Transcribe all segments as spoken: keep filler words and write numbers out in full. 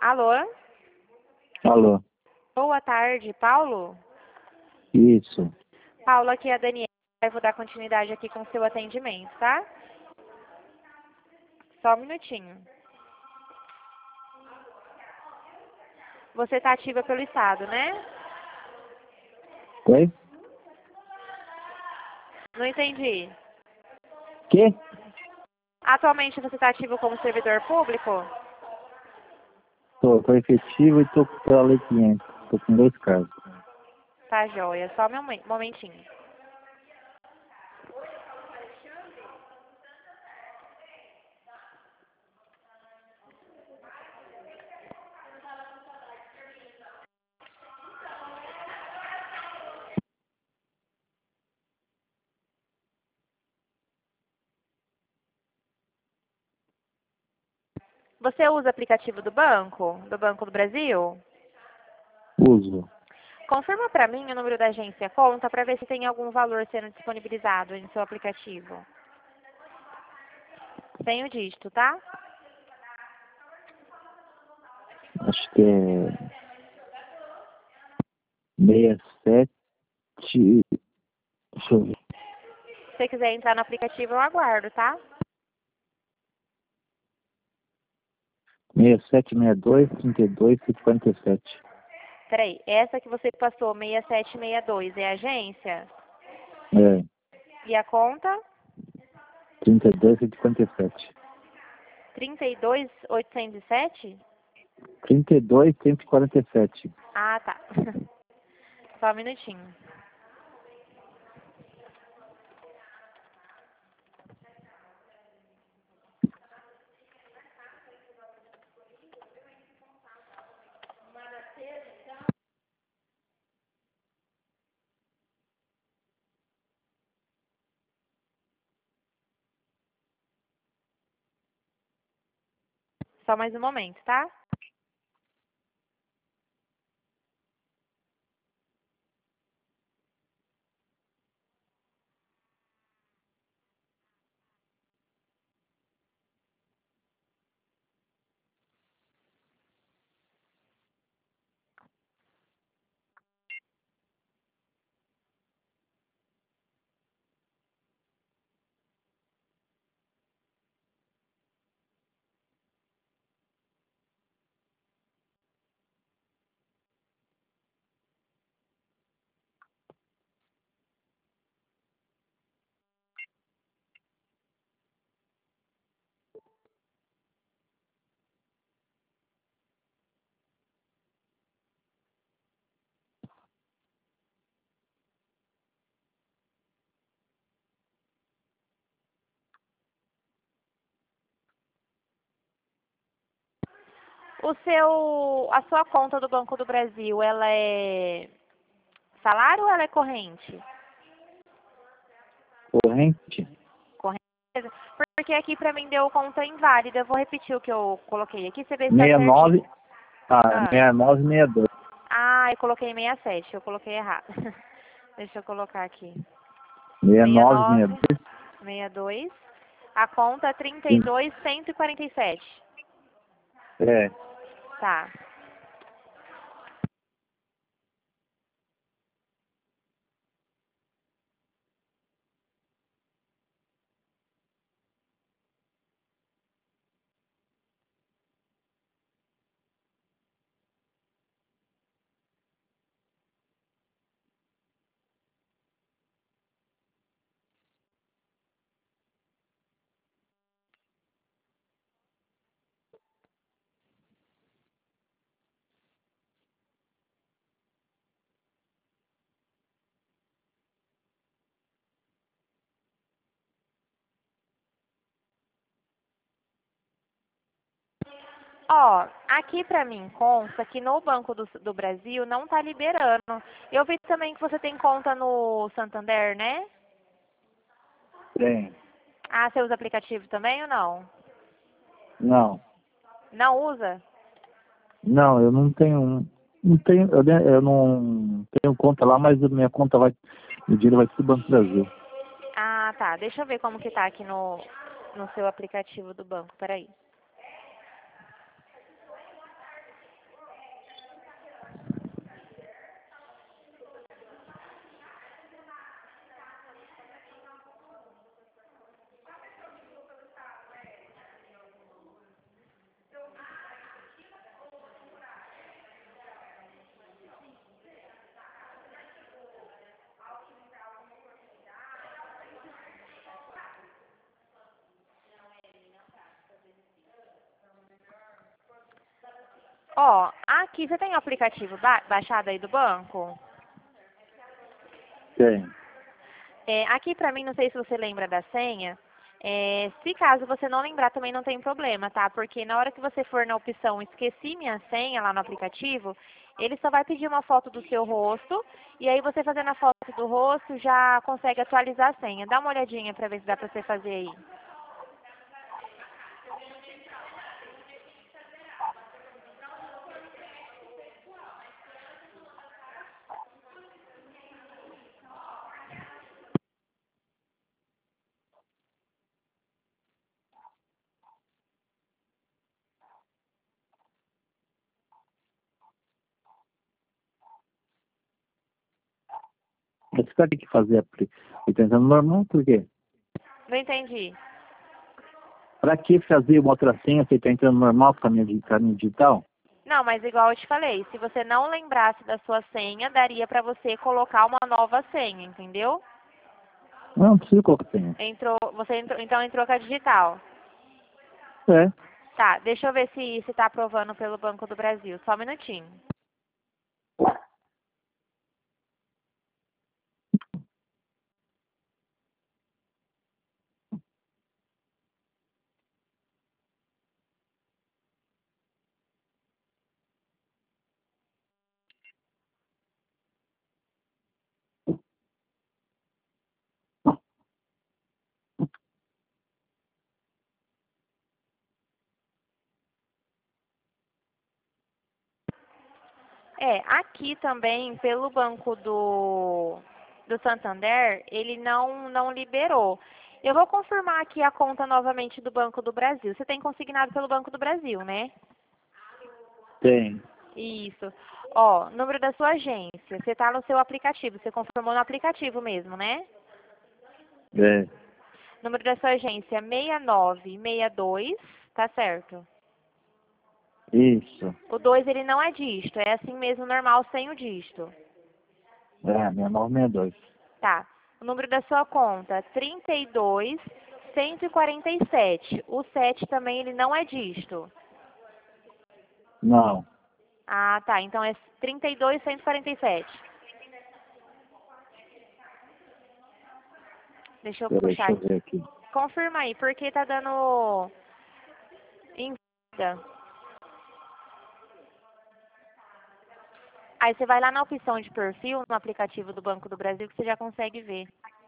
Alô? Alô. Boa tarde, Paulo? Isso. Paulo, aqui é a Daniela. Eu vou dar continuidade aqui com o seu atendimento, tá? Só um minutinho. Você está ativa pelo Estado, né? Oi? Não entendi. Que? Atualmente você está ativo como servidor público? Tô, tô efetivo e tô pela Lei quinhentos. Tô com dois casos. Tá joia. Só um momen- momentinho. Você usa aplicativo do banco? Do Banco do Brasil? Uso. Confirma para mim o número da agência conta para ver se tem algum valor sendo disponibilizado em seu aplicativo. Sem o dígito, tá? Acho que é sessenta e sete. Deixa eu ver. Se você quiser entrar no aplicativo, eu aguardo, tá? sessenta e sete, sessenta e dois, trinta e dois, cinquenta e sete. Peraí, essa que você passou, seis sete seis dois, é a agência? É. E a conta? trinta e dois, cinquenta e sete. trinta e dois mil oitocentos e sete? trinta e dois, cento e quarenta e sete. Ah, tá. Só um minutinho. Só mais um momento, tá? O seu, a sua conta do Banco do Brasil, ela é salário ou ela é corrente? Corrente? Corrente. Porque aqui pra mim deu conta inválida. Eu vou repetir o que eu coloquei aqui, você vê se tá sessenta e nove. certinho. Ah, Ah, sessenta e nove, sessenta e dois. ah, eu coloquei sessenta e sete, eu coloquei errado. Deixa eu colocar aqui. sessenta e nove, sessenta e sessenta e nove, dois. sessenta e dois. A conta é trinta e dois mil cento e quarenta e sete. É. Tá. Ó, aqui pra mim consta que no Banco do, do Brasil não tá liberando. Eu vi também que você tem conta no Santander, né? Tem. Ah, você usa aplicativo também ou não? Não. Não usa? Não, eu não tenho. Não tenho. Eu, ne- eu não tenho conta lá, mas a minha conta vai. O dinheiro vai pro Banco do Brasil. Ah, tá. Deixa eu ver como que tá aqui no, no seu aplicativo do banco. Peraí. Ó, aqui você tem o aplicativo ba baixado aí do banco? Tem. É, aqui pra mim, não sei se você lembra da senha. É, se caso você não lembrar, também não tem problema, tá? Porque na hora que você for na opção esqueci minha senha lá no aplicativo, ele só vai pedir uma foto do seu rosto. E aí você fazendo a foto do rosto já consegue atualizar a senha. Dá uma olhadinha pra ver se dá pra você fazer aí. Esse cara tem que fazer a pri- eu tô entrando normal, por quê? Não entendi. Pra que fazer uma outra senha se tá entrando normal com a minha di- caminho digital? Não, mas igual eu te falei, se você não lembrasse da sua senha, daria pra você colocar uma nova senha, entendeu? Não, não preciso colocar senha. Entrou, você entrou, então entrou com a digital. É. Tá, deixa eu ver se se tá aprovando pelo Banco do Brasil. Só um minutinho. É, aqui também, pelo Banco do, do Santander, ele não, não liberou. Eu vou confirmar aqui a conta novamente do Banco do Brasil. Você tem consignado pelo Banco do Brasil, né? Tem. Isso. Ó, número da sua agência. Você tá no seu aplicativo. Você confirmou no aplicativo mesmo, né? É. Número da sua agência seis nove seis dois, tá certo? Isso. O dois ele não é dígito, é assim mesmo normal sem o dígito. É, minha nove seis dois. Tá. O número da sua conta, trinta e dois, cento e quarenta e sete. O sete também ele não é dígito. Não. Ah, tá. Então é trinta e dois, cento e quarenta e sete. Deixa eu Peraí, puxar deixa eu aqui. ver aqui. Confirma aí, porque tá dando em vida. Aí você vai lá na opção de perfil no aplicativo do Banco do Brasil que você já consegue ver.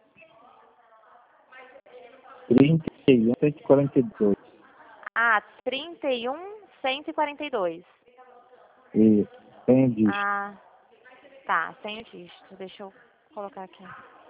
trinta e um, cento e quarenta e dois. Ah, trinta e um, cento e quarenta e dois. Isso. Tem dígito. Ah, tá, sem o dígito. Deixa eu colocar aqui.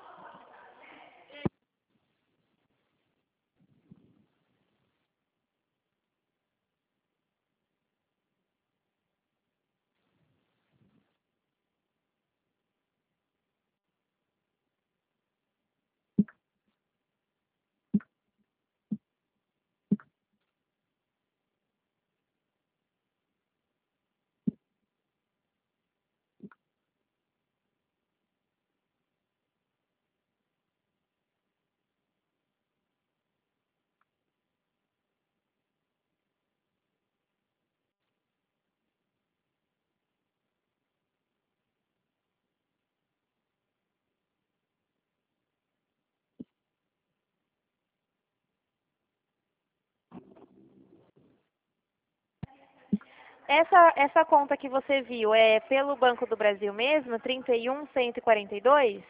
Essa, essa conta que você viu é pelo Banco do Brasil mesmo? trinta e um, cento e quarenta e dois?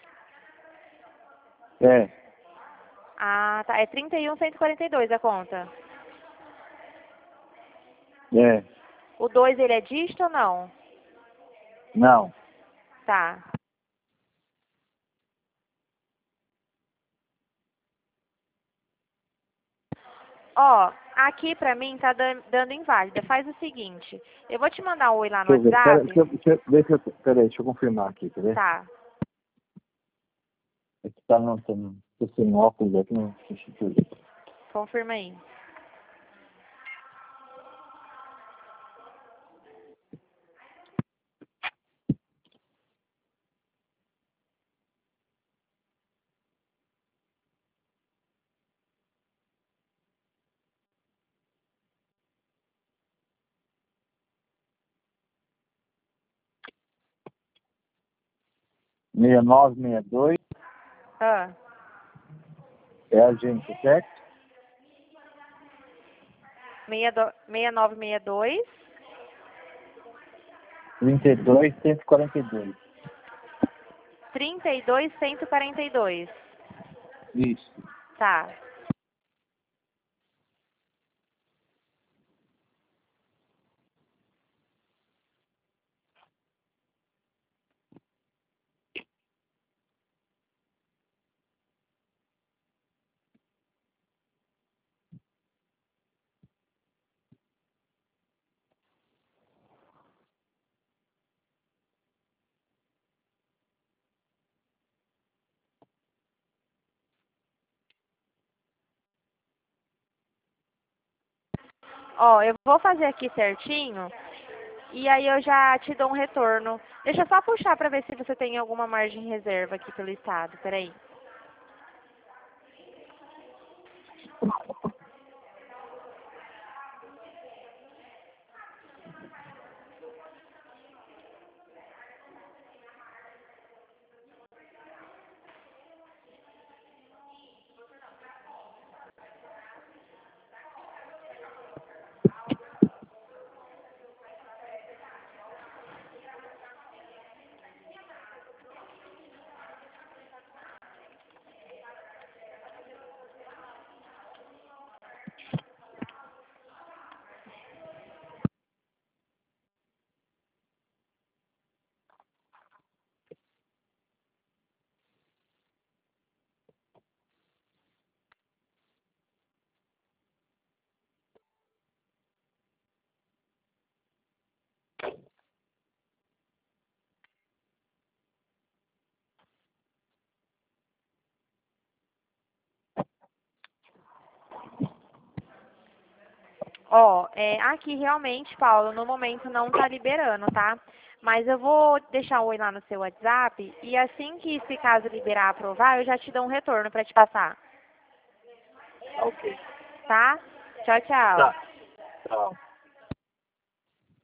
É. Ah, tá. É trinta e um, cento e quarenta e dois a conta. É. O dois ele é dígito ou não? Não. Tá. Ó, aqui pra mim tá dan- dando inválida. Faz o seguinte, eu vou te mandar um oi lá no Deixa eu ver. Pera, WhatsApp. deixa, eu- deixa, eu ver se eu, peraí, deixa eu confirmar aqui, quer ver? Tá. É que tá, não, tô, tô sem óculos aqui, não. Deixa eu ver. Confirma aí. seis nove seis dois. Ah, É a agência, certo? seis nove seis dois. trinta e dois, cento e quarenta e dois. trinta e dois, cento e quarenta e dois. Isso. Tá. Ó, eu vou fazer aqui certinho e aí eu já te dou um retorno. Deixa eu só puxar para ver se você tem alguma margem de reserva aqui pelo estado. Peraí. Ó, é, aqui realmente, Paulo, no momento não tá liberando, tá? Mas eu vou deixar um oi lá no seu WhatsApp e assim que, se caso liberar aprovar, eu já te dou um retorno para te passar, Ok. tá? Tchau, tchau. Tá. Tchau.